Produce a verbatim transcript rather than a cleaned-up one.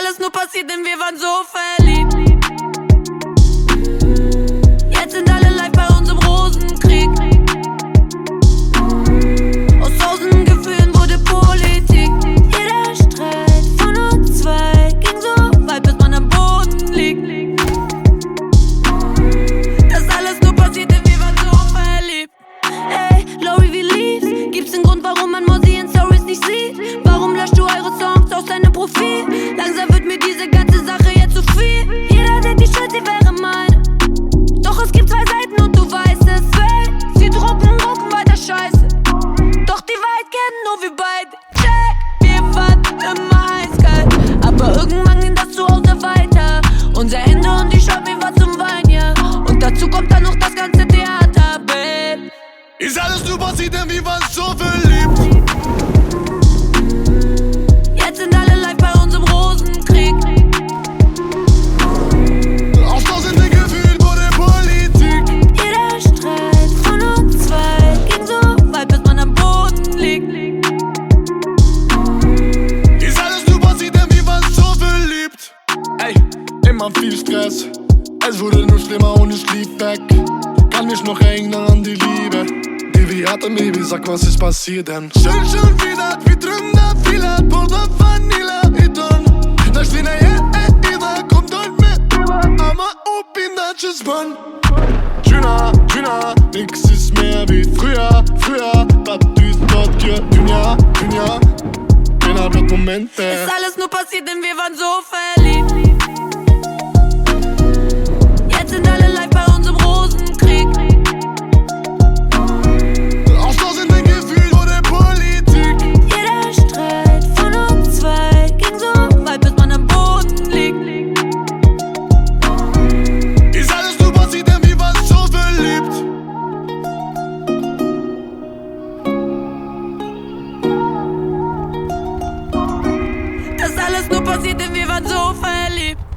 alles nur passiert, denn wir waren so verliebt. Jetzt sind alle live bei uns im Rosenkrieg. Aus tausenden Gefühlen wurde Politik. Jeder Streit von uns zwei ging so weit, bis man am Boden liegt. Das alles nur passiert, denn wir waren so verliebt. Ey, Lori, wie lieb's? Gibt's einen Grund, warum man Mosi in Stories nicht sieht? Warum löscht du eure Songs aus deinem Profil? Langsam wird mir diese ganze Sache jetzt zu viel. Jeder denkt, die Schuld, sie wäre meine. Doch es gibt zwei Seiten und du weißt es. Hey, sie drucken, drucken weiter Scheiße. Doch die Wahrheit kennen nur wir beide. Check, wir waren immer eiskalt, aber irgendwann ging das zu Hause weiter. Unser Ende und die Schau, mir war zum Wein, ja. Und dazu kommt dann noch das ganze Theater, babe. Ist alles nur passiert, denn wir waren so verliebt. Jetzt sind alle live bei uns im Rosenkrieg. Aus tausenden Gefühlen wurde Politik. Jeder Streit von uns zwei ging so weit, bis man am Boden liegt. Ist alles nur passiert, denn wir waren so verliebt. Ey, immer viel Stress. Es wurde nur schlimmer und ich lief weg. Kann mich noch erinnern an die Liebe, die wir hatten, Baby, sag, was ist passiert denn? Schön, schön wieder, vi drömde filer, både vanilla i dörren. Där slingar jag ida, kom dörren med Amma upp in Natches Bun. Schöner, schöner, nix ist mehr wie früher, früher. Das ist dort hier, Dünya, Dünya. Keiner wird Momente. Ist alles nur passiert, denn wir waren so verliebt. Jetzt sind alle live bei uns im Rosenkrieg. Aus tausenden Gefühlen wurde Politik. Jeder Streit von uns zwei ging so weit, bis man am Boden liegt. Ist alles nur passiert, denn wir waren so verliebt. Das alles nur passiert, denn wir waren so verliebt.